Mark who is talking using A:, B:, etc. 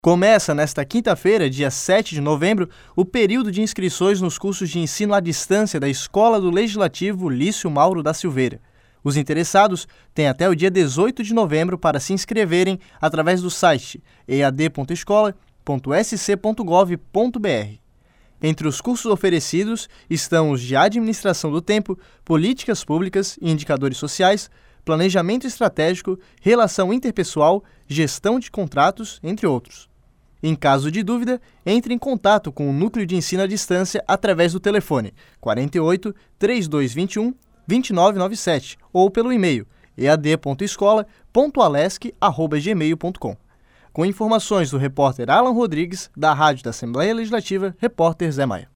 A: Começa nesta quinta-feira, dia 7 de novembro, o período de inscrições nos cursos de ensino à distância da Escola do Legislativo Lício Mauro da Silveira. Os interessados têm até o dia 18 de novembro para se inscreverem através do site ead.escola.sc.gov.br. Entre os cursos oferecidos estão os de Administração do Tempo, Políticas Públicas e Indicadores Sociais, Planejamento Estratégico, Relação Interpessoal, Gestão de Contratos, entre outros. Em caso de dúvida, entre em contato com o Núcleo de Ensino à Distância através do telefone 48 3221 2997 ou pelo e-mail ead.escola.alesc@gmail.com. Com informações do repórter Alan Rodrigues, da Rádio da Assembleia Legislativa, repórter Zé Maia.